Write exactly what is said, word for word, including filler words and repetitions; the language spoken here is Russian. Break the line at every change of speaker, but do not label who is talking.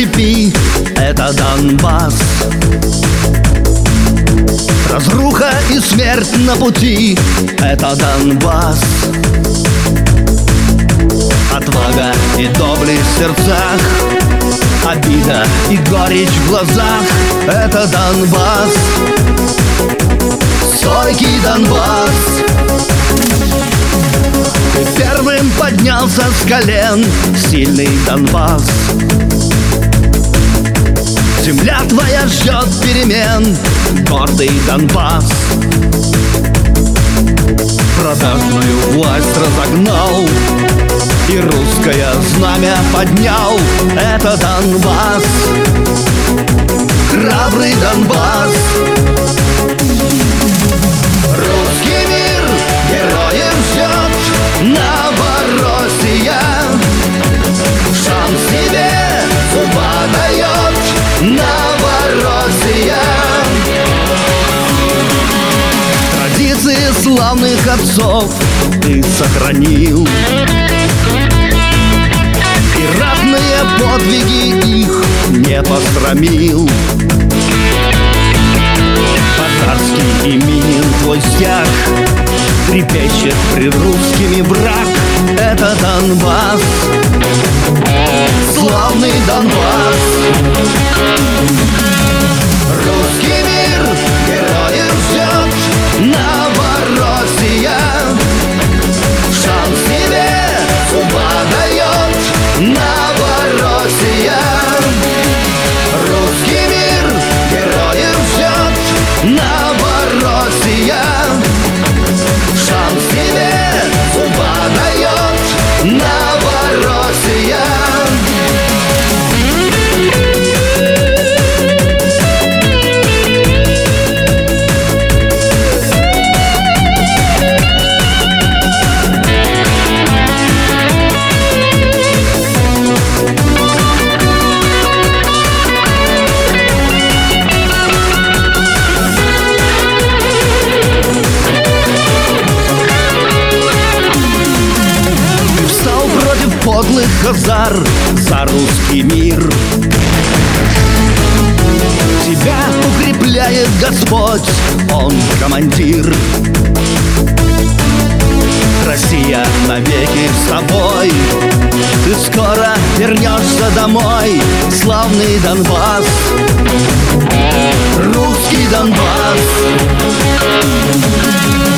степи — это Донбасс. Разруха и смерть на пути — это Донбасс. Отвага и доблесть в сердцах, обида и горечь в глазах — это Донбасс. Стойкий Донбасс. Ты первым поднялся с колен, сильный Донбасс. Земля твоя ждет перемен, гордый Донбасс. Продажную власть разогнал и русское знамя поднял — это Донбасс. Храбрый Донбасс. Русский мир героев ждет, Новороссия шанс себе судьба дает, Новороссия. Традиции славных отцов ты сохранил, и ратные подвиги их не посрамил. Татарский именин твой стяг трепещет пред русскими враг — это Донбасс. Славный Донбасс. Русский мир героев ждет, Новороссия шанс себе судьба дает, Новороссия. Русский мир героев ждет, Новороссия шанс себе судьба дает, Новороссия. Подлых хазар за русский мир. Тебя укрепляет Господь, Он командир. Россия навеки с тобой, ты скоро вернешься домой, славный Донбасс. Русский Донбасс.